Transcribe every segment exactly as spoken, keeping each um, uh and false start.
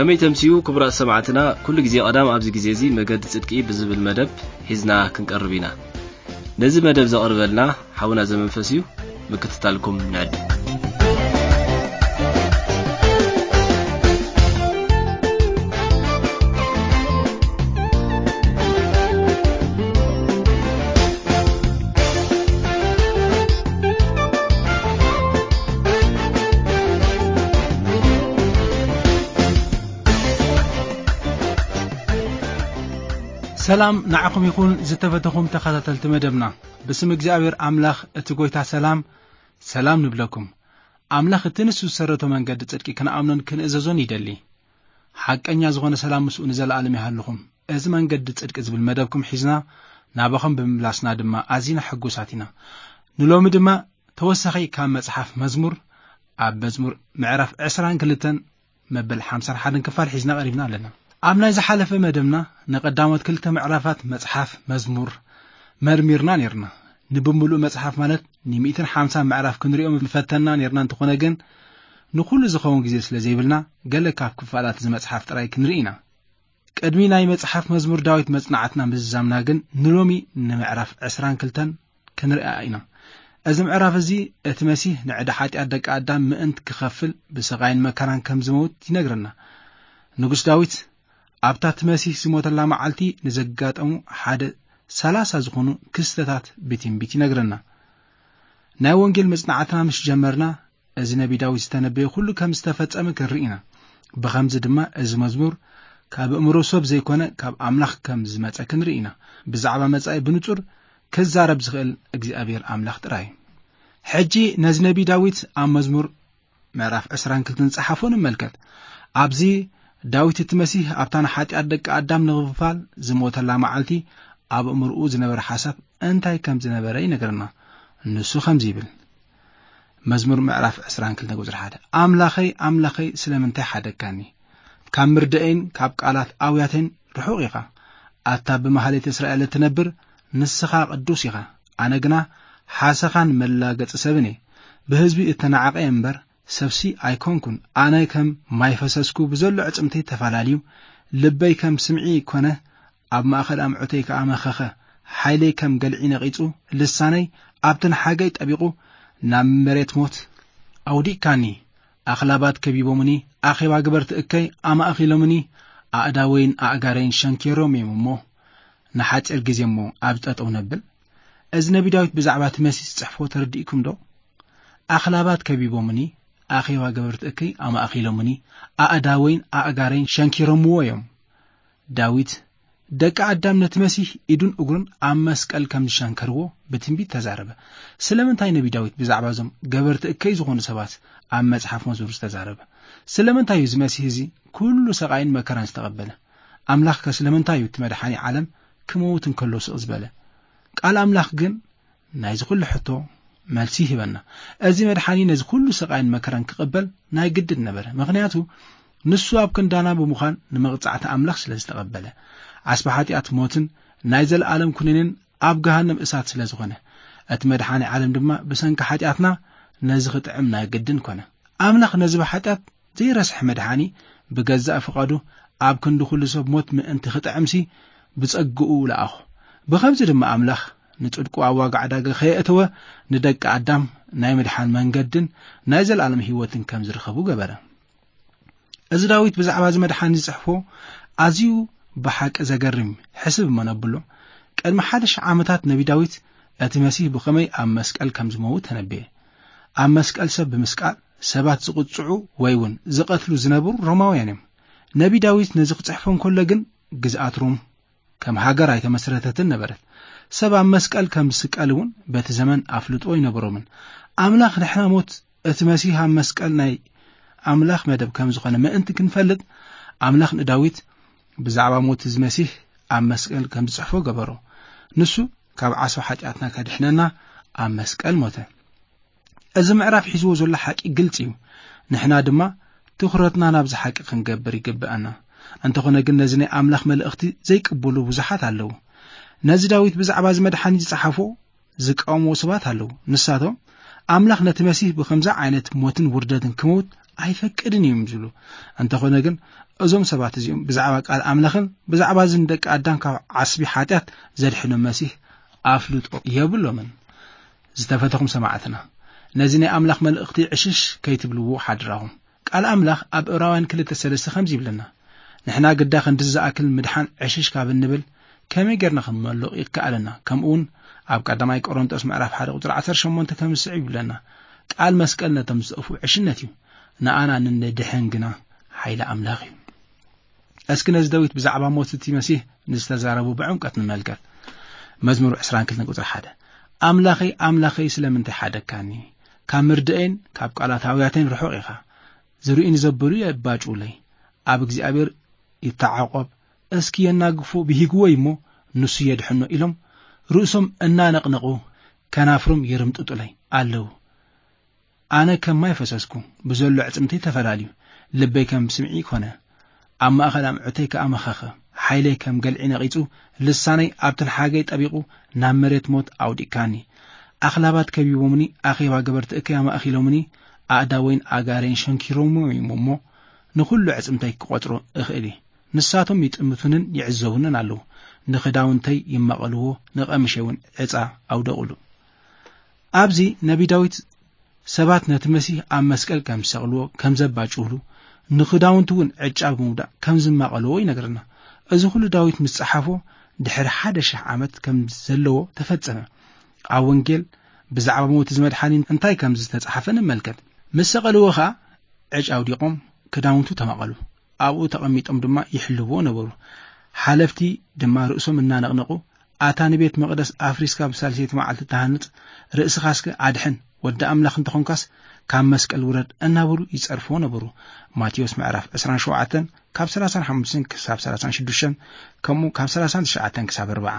لمي تمسيو كبرى سمعتنا كل جزي قدام أبز جزيزي مجد صدقي بزب المدب حزنا كنقربينا نزي مدب زقرب لنا حاولنا زمن فسيو مكتتالكم نعد سلام نعكم يكون زتفتكم تخاتلت مدبنا بسم እግዚአብሔር አምላክ እትጎይታ ሰላም ሰላም ንብለኩም አምላክ ትንሱ ሰረቶ መንገድ ጽድቂ ከነአምነን ከነዘዞን ይደሊ ሐቀኛ ዝሆነ ሰላም መስኡን ዘላለም ይሃልኩም እዚ መንገድ ጽድቂ ዝብል መደብኩም ሒዝና ናበኹም በመምላስና ድማ አዚና ሕጉሳቲና ንሎም ድማ ተወሳኺ ካብ መጽሐፍ መዝሙር ኣብ መዝሙር ምዕራፍ عشرين መበል خمسة وخمسين ክፋል ሒዝና ቀሪብና ኣለና አምና ዝሓለፈ መደምና ነቀዳሞት ክልተ ምዕራፋት መጽሐፍ መዝሙር መርሚርና ነርና ንብሙሉ መጽሐፍ ማለት ን150 ምዕራፍ ክንሪኦም ፈተና ነርና እንተኾነ ግን ንኹሉ ዝኸውን ግዜ ስለ ዘይብልና ገለ ካብ ክፋላት ዝመጽሐፍ ጥራይ ክንሪኢና ቀድሚ ናይ መጽሐፍ መዝሙር ዳዊት መጽናዕትና ምዝዛምና ግን ንሎሚ ንምዕራፍ عشرين ክንሪአ ኢና እዚ ምዕራፍ እዚ እቲ መሲህ ንዕዳ ኃጢአት ደቂ አዳም ምእንት ክኸፍል ብሰቃይን መከራን ከም ዝሞት ይነግረና ንጉስ ዳዊት ኣብታት መሲህ ዝሞተላ መዓልቲ ንዘጋጠሙ ሓደ ሰላሳ ዝኾኑ ክስተታት ብትንቢት ይነግረና ናይ ወንጌል መጽናዕትና ምስ ጀመርና እዚ ነቢ ዳዊት ዝተነበየ ሁሉ ከም ዝተፈጸመ ክንሪኢና በኸምዝ ድማ እዚ መዝሙር ካብ እምሮ ሰብ ዘይኮነ ካብ አምላኽ ከም ዝመጸ ክንሪኢና ብዛዕባ መጻኢ ብንጹር ከዛረብ ዝኽእል እግዚአብሔር አምላኽ ጥራይ ሕጂ ነዚ ነቢ ዳዊት ኣብ መዝሙር ምዕራፍ عشرين ጻሓፎን መልከት ኣብዚ ዳዊት ትመሲህ ኣብታና ኃጢአት ደቂ አዳም ንኽፋል ዝሞተላ መዓልቲ ኣብ እምርኡ ዝነበረ ሓሳብ እንታይ ከም ዝነበረ ይነግረና ንሱ ከም ዝብል መዝሙር ምዕራፍ عشرين ቁጥር واحد አምላኸይ አምላኸይ ስለምንታይ ሓደካኒ ካብ ምርደኤን ካብ ቃላት ኣውያቴን ርሑቕ ኢኻ ኣታ ብመሃሌት እስራኤል ትነብር ንስኻ ቅዱስ ኢኻ ኣነ ግና ሓሰኻን መላገጽ ሰብኔ ብህዝቢ እተናዓቀ እምበር ሰብሲ ኣይኮንኩን ኣነ ከም ማይፈሰስኩ ብዘሎ ዕጽምቴ ተፋላልዩ ልበይ ከም ስምዒ ኮነ ኣብ ማእኸል ኣምዑተይ ከኣመኸኸ ሓይለይ ከም ገልዒ ነቂጹ ልሳነይ ኣብትን ሓገይ ጠቢቁ ናብ መሬት ሞት ኣውዲካኒ ኣኽላባት ከቢቦምኒ ኣኼባ ግበርቲ እከይ ኣማእኺሎምኒ ኣእዳወይን ኣእጋረይን ሸንኬሮም እሞ ንሓጭር ግዜ እሞ ኣብ ጠጠው ነብል እዚ ነቢ ዳዊት ብዛዕባ ትመሲህ ጽሕፎ ተረዲእኩም ዶ ኣኽላባት ከቢቦምኒ ኣኼባ ግበርቲ እከይ ኣማእኺሎምኒ ኣእዳወይን ኣእጋረይን ሸንኬሮምዎ እዮም ዳዊት ደቂ አዳም ነትመሲህ ኢዱን እግሩን ኣብ መስቀል ከም ዝሸንከርዎ በትንቢት ተዛረበ ስለምንታይ ነቢ ዳዊት ብዛዕባ ዞም ገበርቲ እከይ ዝኾኑ ሰባት ኣብ መጽሐፍ መዝሙር ተዛረበ ስለምንታይ እዚ መሲህ እዚ ኩሉ ሰቃይን መከራን ዝተቀበለ አምላኽ ከስለምንታይ ትመድሓኒ ዓለም ክመውትን ከሎ ስቕ ዝበለ ቃል አምላኽ ግን ናይ ዝኹሉ ሕቶ መልሲ ይበና እዚ መድሓኒ ነዚ ኩሉ ሰቃይን መከራን ክቀበል ናይ ግድድ ነበረ ምክንያቱ ንሱ ኣብ ክንዳና ብምዃን ንመቕጻዕቲ አምላኽ ስለ ዝተቀበለ አስባሓቲአት ሞትን ናይ ዘለዓለም ኩነንን ኣብ ገሃነም እሳት ስለ ዝኾነ እቲ መድሓኒ ዓለም ድማ ብሰንኪ ኃጢአትና ነዚ ኽጥዕም ናይ ግድን ኮነ አምላኽ ነዚ በኃጢአት ዘይረስሕ መድሓኒ ብገዛእ ፍቃዱ ኣብ ክንዲ ኩሉ ሰብ ሞት ምእንቲ ኽጥዕምሲ ብጸግኡ ለኣኹ ብኸምዚ ድማ አምላኽ ንጽድቁ ኣዋጋዕ ዳገ ኸየእተወ ንደቂ አዳም ናይ መድሓን መንገድን ናይ ዘለዓለም ህይወትን ከም ዝረኸቡ ገበረ እዚ ዳዊት ብዛዕባ እዚ መድሓኒ ዝጽሕፎ ኣዝዩ بحق زغرم حسب منبلو قدم حدش عامታት ነቢ ዳዊት እቲ መሲህ ብኸመይ ኣብ መስቀል ከም ዝሞት ተነብየ ኣብ መስቀል ሰብ ብምስቃል ሰባት ዝቁጽዑ ወይውን ዝቀትሉ ዝነበሩ ሮማውያን እዮም ነቢ ዳዊት ነዚ ክጽሕፎም ከሎ ግን ግዝኣት ሮም ከም ሃገር ኣይተመስረተትን ነበረት ሰብ ኣብ መስቀል ከም ዝስቀልውን በቲ ዘመን ኣፍልጦ ይነበሮምን አምላኽ ንሕና ሞት እቲ መሲህ ኣብ መስቀል ናይ አምላኽ መደብ ከም ዝኾነ ምእንቲ ክንፈልጥ አምላኽ ንዳዊት ብዛዕባ ሞት እዚ መሲህ ኣብ መስቀል ከም ዝጽሕፎ ገበሮ ንሱ ካብ ዓስባ ኃጢአትና ከድሕነና ኣብ መስቀል ሞተ እዚ ምዕራፍ ሒዝዎ ዘሎ ሓቂ ግልጽ እዩ ንሕና ድማ ትኹረትና ናብ ዝሓቂ ክንገብር ይግብአና እንተኾነ ግን ነዚ ናይ አምላኽ መልእኽቲ ዘይቅበሉ ብዙሓት ኣለዉ ነዚ ዳዊት ብዛዕባ ዝመድሓኒ ዝጽሓፎ ዝቃውሞ ሰባት ኣለዉ ንሳቶም أملاخ نتمسيه بخمسة عينت موتن وردتن كموت አይፈቅድን ይምዝሉ እንተኾነ ግን እዞም ሰባት እዚኦም ብዛዕባ ቃል ኣምላኽን ብዛዕባ ዝንደቅ ኣዳም ካብ ዓስቢ ሓጢያት ዘድሕኖ መሲህ ኣፍልጦ የብሎምን ዝተፈተኹም ሰማዕትና ነዚ ናይ ኣምላኽ መልእኽቲ ዕሽሽ ከይትብልዎ ሓድራኹም ቃል ኣምላኽ ኣብ ዕብራውያን ክልተ ሰለስተ ከምዚ ይብለና ንሕና ግዳ ክንድዝኣክል ምድሓን ዕሽሽ ካብ እንብል ከመይ ጌርና ክንመልቕ ይከኣለና ከምኡውን ኣብ ቀዳማይ ቆሮንቶስ ምዕራፍ ሓደ ቁጥሪ ዓሰርተ ሸሞንተ ከምስዕ ይብለና ቃል መስቀል ነቶም ዝጠፉ ዕሽነት እዩ ንኣና ንድሕንግና ሓይለ ኣምላኽ እዩ እስኪ ነዚ ዳዊት ብዛዕባ ሞት እቲ መሲህ ንዝተዛረቡ ብዕምቀት ንመልከት መዝሙር عشرين وكلتا ቁጥሪ ሓደ ኣምላኸይ ኣምላኸይ ስለምንታይ ሓደካኒ ካብ ምርድኤን ካብ ቃላታውያተን ርሑቕ ኢኻ ዝሩኢን ዘበሉ የባጩለይ ኣብ እግዚአብሔር ይተዓቆብ እስኪ የናግፉ ብሂግዎ ይሞ ንሱ የድሕኖ ኢሎም ርእሶም እናነቕነቑ ከናፍሮም ይርምጥጡለይ ኣለው ኣነ ከማይ ፈሰስኩ ብዘሎ ዕጽምቲ ተፈላልዩ ልበይ ከም ስምዒ ኮነ ኣብ ማእኸል ኣምዑተይ ከኣመኻኸ ሓይለይ ከም ገልዒ ነቒጹ ልሳነይ ኣብተን ሓገይ ጠቢቑ ናብ መሬት ሞት ኣውዲካኒ ኣኽላባት ከቢቦምኒ ኣኼባ ገበርቲ እከያ ማእኺሎምኒ ኣእዳወይን ኣጋረይን ሸንኪሮሙ እሞ ንኹሉ ዕጽምተይ ክቆጥሮ እኽእሊ ንሳቶም ይጥምቱንን ይዕዘቡንን ኣለው ንኽዳውንተይ ይመቐልዎ ንቐምሸውን ዕጻ ኣውደቑሉ ኣብዚ ነቢ ዳዊት ሰባት ነቲ መሲህ ኣብ መስቀል ከም ሰቕልዎ ከም ዘባጭውሉ ንኽዳውንቱውን ዕጫ ብምውዳእ ከም ዝመቐልዎ ይነግረና እዚ ኩሉ ዳዊት ምስ ጸሓፎ ድሕሪ ሓደ ሽሕ ዓመት ከም ዘለዎ ተፈጸመ ኣብ ወንጌል ብዛዕባ ሞት ዝመድሓኒ እንታይ ከም ዝተጻሕፈ ንመልከት ምስ ሰቐልዎ ኸ ዕጫ ኣውዲቖም ክዳውንቱ ተመቐሉ ኣብኡ ተቐሚጦም ድማ ይሕልዎ ነበሩ ሓለፍቲ ድማ ርእሶም እናነቕነቑ ኣታኒ ቤት መቕደስ ኣፍሪስካ ብሳልሰይቲ መዓልቲ ተሃንጽ ርእስኻስከ ኣድሕን ወዲ ኣምላኽ እንተኾንካስ ካብ መስቀል ውረድ እናበሉ ይጸርፎ ነበሩ ማቴዎስ ምዕራፍ عشرين وسبعة ካብ ثلاثة وخمسين ክሳብ ثلاثة وستة ከምኡ ካብ ثلاثة وتسعة ክሳብ أربعة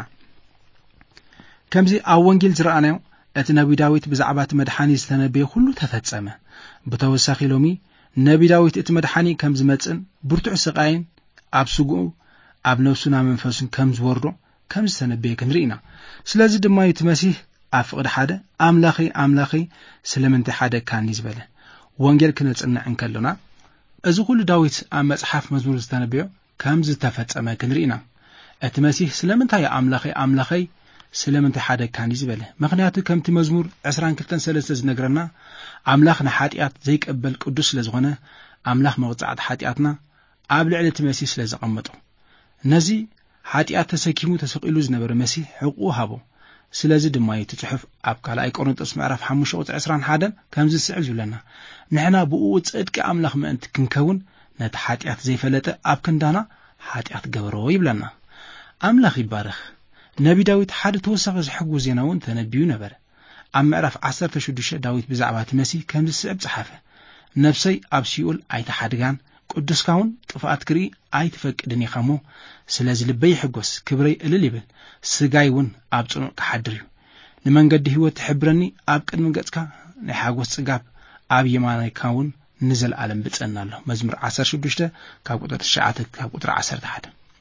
ከምዚ ኣብ ወንጌል ዝረኣናዮ እቲ ነቢ ዳዊት ብዛዕባ እቲ መድሓኒ ዝተነበየ ኩሉ ተፈጸመ ብተወሳኺ ሎሚ ነቢ ዳዊት እቲ መድሓኒ ከም ዝመጽን ብርቱዕ ስቃይን ኣብ ስጉኡ ኣብ ነፍሱና መንፈሱን ከም ዝወርዶ ከም ዝተነበየ ክንርኢና ስለዚ ድማ እቲ መሲህ ኣብ ፍቕዲ ሓደ ኣምላኸይ ኣምላኸይ ስለምንታይ ሓደካኒ ዝበለ ወንጌል ክነጽንዕ እንከለና እዚ ኩሉ ዳዊት ኣብ መጽሓፍ መዝሙር ዝተነበየ ከም ዝተፈጸመ ክንርኢና እቲ መሲህ ስለምንታይ ኣምላኸይ ኣምላኸይ ስለምንታይ ሓደካኒ ዝበለ ምክንያቱ ከምቲ መዝሙር عشرين وكلتا ሰለስተ ዝነግረና ኣምላኽ ንሓጢኣት ዘይቀበል ቅዱስ ስለዝኾነ ኣምላኽ መቕጻዕቲ ሓጢኣትና ኣብ ልዕሊ እቲ መሲህ ስለዘቐመጦ ነዚ ሓጢኣት ተሰኪሙ ተሰቂሉ ዝነበረ መሲህ ሕቁ ሃቦ ስለዚ ድማ እቲ ጽሑፍ ኣብ ካልኣይ ቆሮንቶስ ምዕራፍ خمسة ቁጥሪ عشرين وواحد ከም ዝስዕብ ዝብለና ንሕና ብኡ ጽድቂ ኣምላኽ ምእንቲ ክንከውን ነቲ ሓጢኣት ዘይፈለጠ ኣብ ክንዳና ሓጢኣት ገበሮ ይብለና ኣምላኽ ይባረኽ ነቢ ዳዊት ሓደ ተወሳኺ ዝሕጉስ ዜናውን ተነቢዩ ነበር ኣብ ምዕራፍ عشرة وستة ዳዊት ብዛዕባ እቲ መሲህ ከም ዝስዕብ ጸሓፈ ነፍሰይ ኣብ ሲኦል ኣይተሓድጋን ቅዱስካውን ጥፋኣት ክርኢ ኣይትፈቅድን ኢኻሞ ስለዚ ልበይ ይሕጎስ ክብረይ እልል ይብል ስጋይውን ኣብ ጽኑዕ ክሓድር እዩ ንመንገዲ ህይወት ትሕብረኒ ኣብ ቅድሚ ገጽካ ናይ ሓጎስ ጽጋብ ኣብ የማናይካውን ንዘለዓለም ብጸና ኣሎ መዝሙር عشرة وستة ካብ ቁጥሪ تسعة ካብ ቁጥሪ عشرة وواحد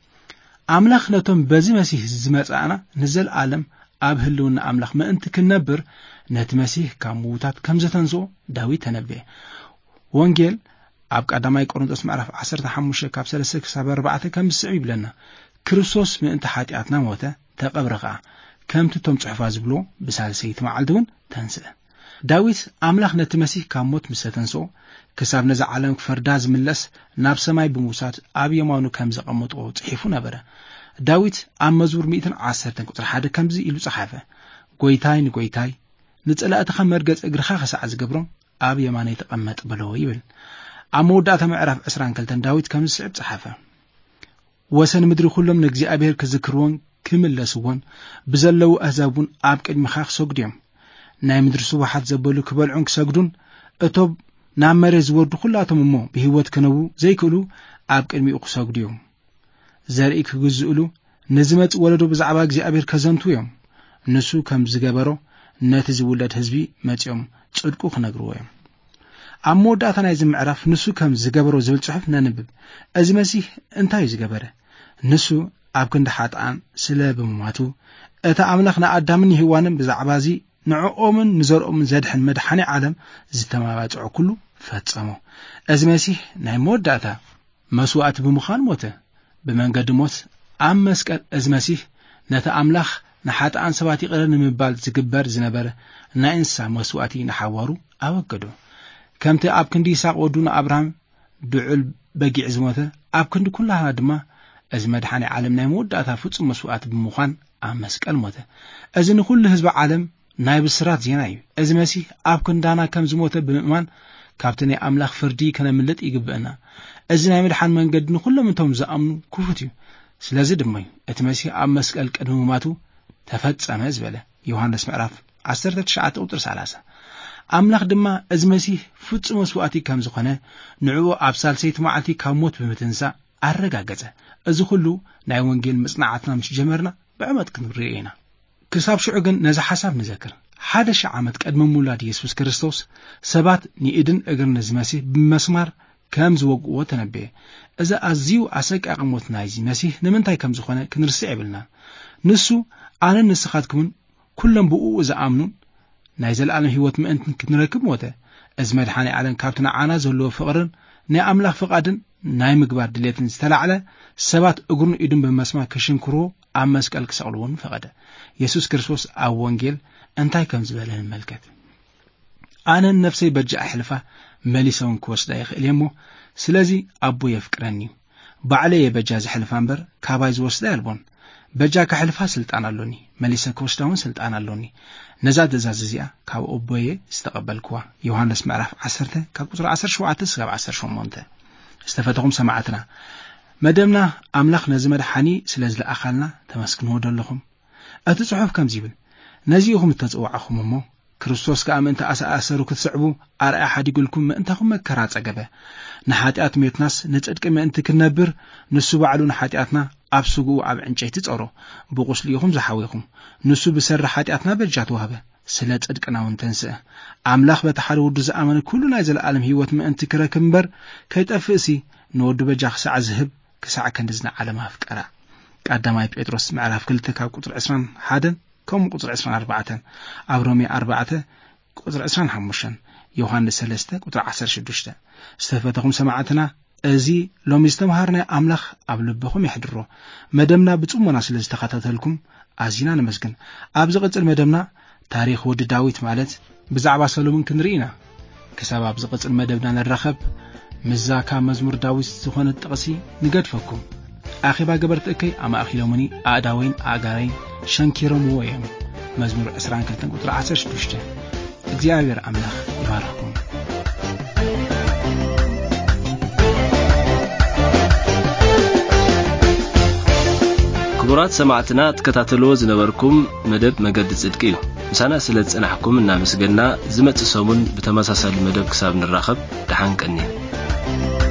ኣምላኽ ነቶም በዚ መሲህ ዝመጻእና ንዘለዓለም ኣብ ህልውና ኣምላኽ ምእንቲ ክንነብር ነቲ መሲህ ካብ ምውታት ከም ዘተንስኦ ዳዊት ተነበየ ወንጌል ኣብ ቀዳማይ ቆሮንቶስ ምዕራፍ عشرة وخمسة ካብ ثلاثة ክሳብ أربعة ከም ዝስዕብ ይብለና ክርስቶስ ምእንቲ ሓጢኣትና ሞተ ተቐብረ ኸዓ ከምቲ ቶም ጽሑፋት ዝብሎ ብሳልሰይቲ መዓልቲ እውን ተንስአ ዳዊት ኣምላኽ ነቲ መሲህ ካብ ሞት ምስ ተንስኦ ክሳብ ነዚ ዓለም ክፈርዳ ዝምለስ ናብ ሰማይ ብምውሳድ ኣብ የማኑ ከም ዘቐመጦ ጽሒፉ ነበረ ዳዊት ኣብ መዝሙር مئة وعشرة ቁጥሪ ሓደ ከምዚ ኢሉ ጸሓፈ ጎይታይ ንጎይታይ ንጸላእትኻ መርገጽ እግርኻ ኸሳዕ ዝገብሮም ኣብ የማነይ ተቐመጥ በሎ ይብል ኣብ መወዳእታ ምዕራፍ عشرين وكلتا ዳዊት ከም ዝስዕብ ጸሓፈ ወሰን ምድሪ ኩሎም ንእግዚአብሔር ክዝክርዎን ክምለስዎን ብዘለዉ ኣሕዛብን ኣብ ቅድሚኻ ክሰግዱ እዮም ናይ ምድሪ ሱባሓት ዘበሉ ክበልዑን ክሰግዱን እቶም ናብ መሬት ዝወርዱ ኩላቶም እሞ ብህይወት ክነብሩ ዘይክእሉ ኣብ ቅድሚኡ ክሰግዱ እዮም ዘርኢ ክግዝኡሉ ንዝመጽእ ወለዶ ብዛዕባ እግዚአብሔር ከዘንቱ እዮም ንሱ ከም ዝገበሮ ነቲ ዝውለድ ህዝቢ መጺኦም ጽድቁ ክነግርዎ እዮም ኣብ መወዳእታ ናይዚ ምዕራፍ ንሱ ከም ዝገበሮ ዝብል ጽሑፍ ነንብብ እዚ መሲህ እንታይ ዝገበረ ንሱ ኣብ ክንዲ ሓጥኣን ስለ ብምማቱ እታ ኣምላኽ ንኣዳምን ሔዋንን ብዛዕባ እዚ ንዕኦምን ንዘርኦምን ዘድሕን መድሓኒ ዓለም ዝተማባጽዑ ኩሉ ፈጸሙ እዚ መሲህ ናይ መወዳእታ መስዋዕት ብምዃን ሞተ ብመንገዲ ሞት ኣብ መስቀል እዚ መሲህ ነቲ ኣምላኽ ንሓጥኣን ሰባት ይቕረ ንምባል ዝግበር ዝነበረ ናይ እንስሳ መስዋዕቲ ንሓዋሩ ኣወገዶ ከምቲ ኣብ ክንዲ ይስሐቅ ወዱን አብርሃም ድዑል በጊዕ ዝሞተ ኣብ ክንዲ ኩላና ድማ እዚ መድሓኒ ዓለም ናይ መወዳእታ ፍጹም መስዋዕት ብምዃን ኣብ መስቀል ሞተ እዚ ንኩሉ ህዝቢ ዓለም ናይ ብስራት ዜና እዩ እዚ መሲህ ኣብ ክንዳና ከም ዝሞተ ብምእማን ካብቲ ናይ ኣምላኽ ፍርዲ ከነምልጥ ይግብአና እዚ ናይ መድሓን መንገዲ ንኩሎም እንቶም ዝኣምኑ ክፉት እዩ ስለዚ ድማ እቲ መሲህ ኣብ መስቀል ቅድሚ ምማቱ ተፈጸመ ዝበለ ዮሐንስ ምዕራፍ ዓሰርተ ትሽዓተ ቁጥር ሰላሳ ኣምላኽ ድማ እዚ መሲህ ፍጹም መስዋዕቲ ከም ዝኾነ ንዕኡ ኣብ ሳልሰይቲ መዓልቲ ካብ ሞት ብምትንሳእ ኣረጋገጸ እዚ ኩሉ ናይ ወንጌል መጽናዕትና ምስ ጀመርና ብዕመት ክንሪኦ ኢና ክሳብ ሽዑ ግን ነዚ ሓሳብ ንዘክር ሓደ ሺህ ዓመት ቀድሚ ምውላድ ኢየሱስ ክርስቶስ ሰባት ንኢድን እግርን ነዚ መሲህ ብመስማር ከም ዝወግእዎ ተነበየ እዚ ኣዝዩ ኣሰቃቂ ሞት ናይዚ መሲህ ንምንታይ ከም ዝኾነ ክንርስዕ ይብልና ንሱ ኣነ ንስኻትኩምን ኩሎም ብኡ ዝኣምኑ ናይ ዘለኣለም ህይወት ምእንትን ክንረክብ ሞተ እዚ መድሓኒ ዓለም ካብቲ ንዓና ዘለዎ ፍቕርን ናይ ኣምላኽ ፍቓድን ናይ ምግባር ድሌትን ዝተላዕለ ሰባት እግሩን ኢዱን ብመስማር ክሽንክርዎ ኣብ መስቀል ክሰቕልዎን ፈቐደ ኢየሱስ ክርስቶስ ኣብ ወንጌል እንታይ ከም ዝበለ ንመልከት ኣነ ነፍሰይ በጃ ኣሕልፋ መሊሰውን ክወስዳ ይኽእል እሞ ስለዚ ኣቦ የፍቅረኒ ባዕለየ በጃ ዝሕልፋ እምበር ካባይ ዝወስዳ ያልቦን በጃ ካሕልፋ ስልጣን ኣሎኒ መሊሰ ክወስዳውን ስልጣን ኣሎኒ ነዛ ትእዛዝ እዚኣ ካብ ኣቦየ ዝተቐበልክዋ ዮሐንስ ምዕራፍ ዓሰርተ ካብ ቁጥሪ ዓሰርተ ሸውዓተ እስካብ ዓሰርተ ሸሞንተ ዝተፈተኹም ሰማዕትና መደብና ኣምላኽ ነዚ መድሓኒ ስለ ዝለኣኻልና ተመስግንዎ ደለኹም እቲ ጽሑፍ ከምዚ ይብል ነዚኢኹም እተጽዋዕኹም እሞ ክርስቶስ ከዓ ምእንቲ ኣሰኣሰሩ ክትስዕቡ ኣርኣያ ሓዲጉልኩም ምእንታኹም መከራ ጸገበ ንሓጢኣት ሜትናስ ንጽድቂ ምእንቲ ክነብር ንሱ ባዕሉ ንሓጢኣትና ኣብ ስጉኡ ኣብ ዕንጨይቲ ጸሮ ብቁስሊ ኢኹም ዝሓዊኹም ንሱ ብሰሪ ሓጢኣትና በጃ ተዋህበ ስለ ጽድቅና እውን ተንስአ ኣምላኽ በቲ ሓደ ወዱ ዝኣመነ ኩሉ ናይ ዘለኣለም ህይወት ምእንቲ ክረክብ እምበር ከይጠፍእሲ ንወዱ በጃ ክሳዕ ዝህብ ክሳዕ ክንድዝና ዓለም ኣፍቀራ ቀዳማይ ጴጥሮስ ምዕራፍ ክልተ ካብ ቁጥሪ ዕስራን ሓደ ከምኡ ቁጥሪ ዕስራን ኣርባዕተ ኣብ ሮሜ ኣርባዕተ ቁጥሪ ዕስራን ሓሙሽተ ዮሐንስ ሰለስተ ቁጥሪ ዓሰርተ ሽዱሽተ ዝተፈተኹም ሰማዕትና እዚ ሎሚ ዝተምሃርናዮ ኣምላኽ ኣብ ልብኹም ይሕድሮ መደብና ብጽሞና ስለ ዝተኸታተልኩም ኣዝና ንመስግን ኣብ ዝቕጽል መደብና ታሪኽ ወዲ ዳዊት ማለት ብዛዕባ ሰሎሞን ክንርኢና ክሳብ ኣብ ዝቕጽል መደብና ንረኸብ ምዛካ መዝሙር ዳዊት ዝኾነ ጥቕሲ ንገድፈኩም ኣኺባ ገበርቲ እከይ ኣማእኺሎምኒ ኣእዳወይን ኣጋረይን ሸንኪሮምዎ እዮም መዝሙር ዕስራን ክልተን ቁጥሪ ዓሰርተ ሽዱሽተ እግዚአብሔር ኣምላኽ ይባርኽኩም ክቡራት ሰማዕትና ተከታተልዎ ዝነበርኩም መደብ መገዲ ጽድቂ እዩ ምሳና ስለ ጽናሕኩም እናመስገና ዝመጽእ ሰሙን ብተመሳሳሊ መደብ ክሳብ ንራኸብ ደሓን ቀኒ